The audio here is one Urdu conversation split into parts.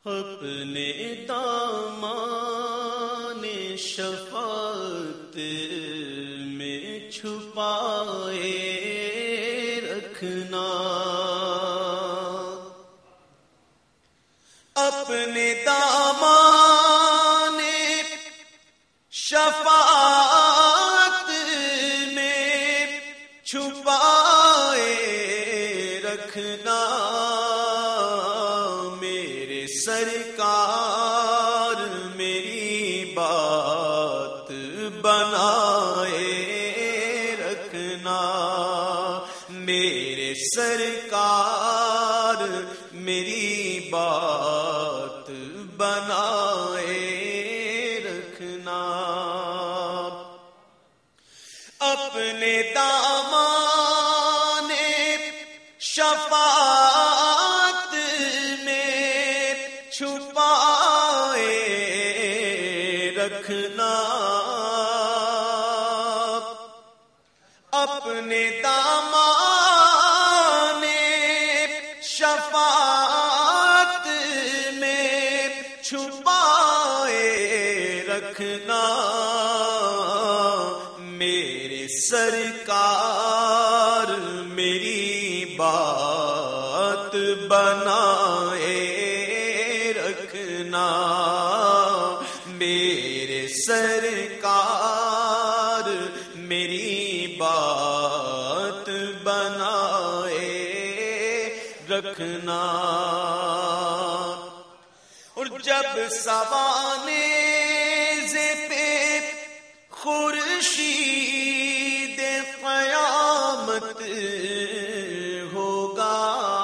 اپنے دامان شفاعت میں چھپائے رکھنا، اپنے دامان شفاعت میں چھپائے رکھنا، میرے سرکار میری بات بنائے رکھنا، میرے سرکار میری بات بنائے رکھنا، اپنے دامان شفاعت میں چھپائے رکھنا، اپنے دامان شفاعت میں چھپائے رکھنا، میرے سرکار میری بات بنائے رکھنا، میرے سرکار میری بات بنائے رکھنا، اور جب سوانح پہ خورشید قیامت ہوگا،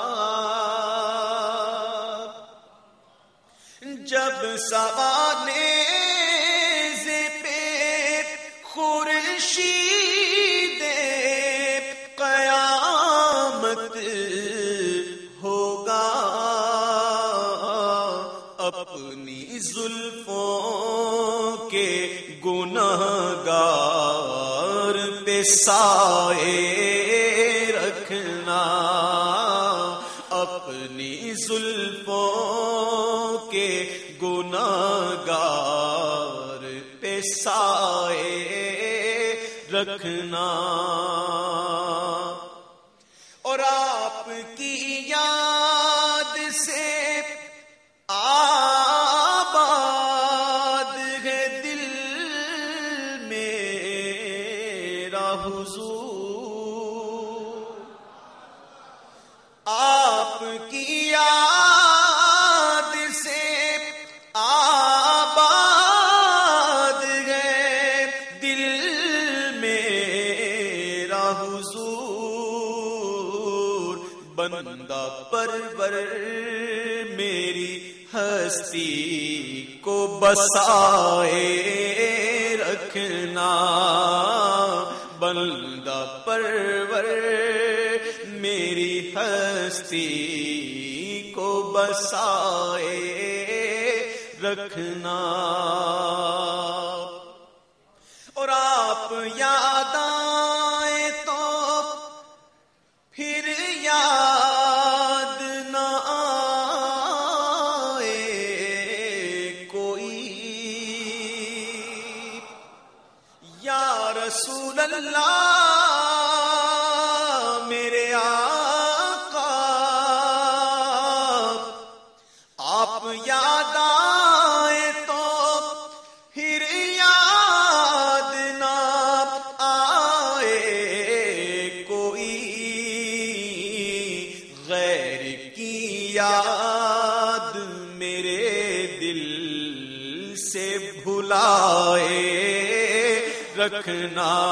جب سوانح پہ خورشید قیامت ہوگا، اپنی زلفوں کے گنہگار پہ سائے رکھنا، اپنی زلفوں کے گنہگار پہ سائے رکھنا، اور آپ کی یاد سے آباد ہے دل میرا حضور، آپ کی یاد سے آباد ہے دل میرا حضور، بندہ پرور میری ہستی کو بسائے رکھنا، بندہ پرور میری ہستی کو بسائے رکھنا، اور آپ یاد آئے تو پھر یاد نہ آئے کوئی، یا رسول اللہ میرے آقا، آپ یاد آئے تو پھر یاد نہ آئے کوئی، غیر کی یاد میرے دل سے بھلائے رکھنا،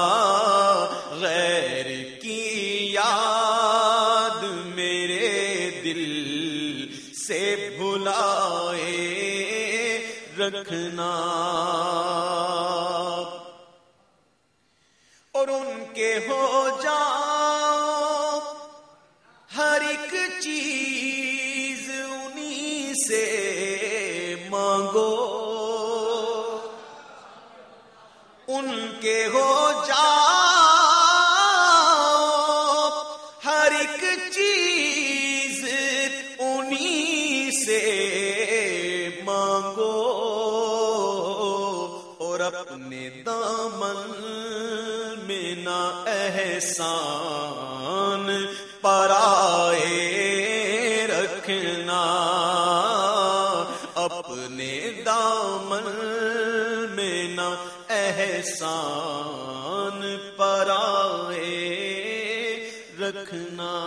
غیر کی یاد میرے دل سے بھلائے رکھنا، اور ان کے ہو جاؤ ہر ایک چیز انہی سے مانگو، ان کے ہو جاؤ ہر ایک چیز انہی سے احسان پرائے رکھنا، اپنے دامن میں نہ احسان پرائے رکھنا۔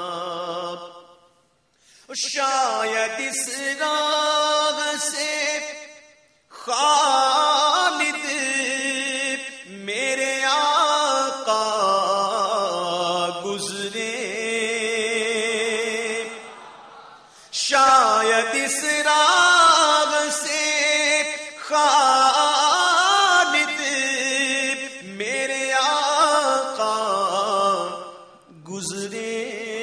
شاید اس راہ سے خالد میرے آقا گزرے، شاید اس راہ سے خالد میرے آقا گزرے،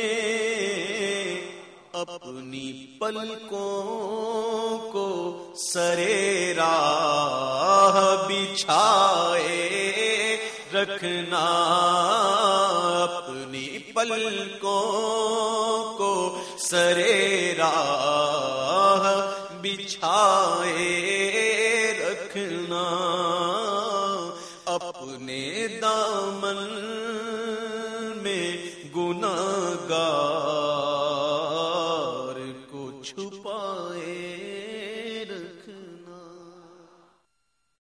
اپنی پلکوں کو سرے راہ بچھائے رکھنا، اپنی پلکوں کو سرے راہ بچھائے رکھنا، اپنے دامن میں گناہگار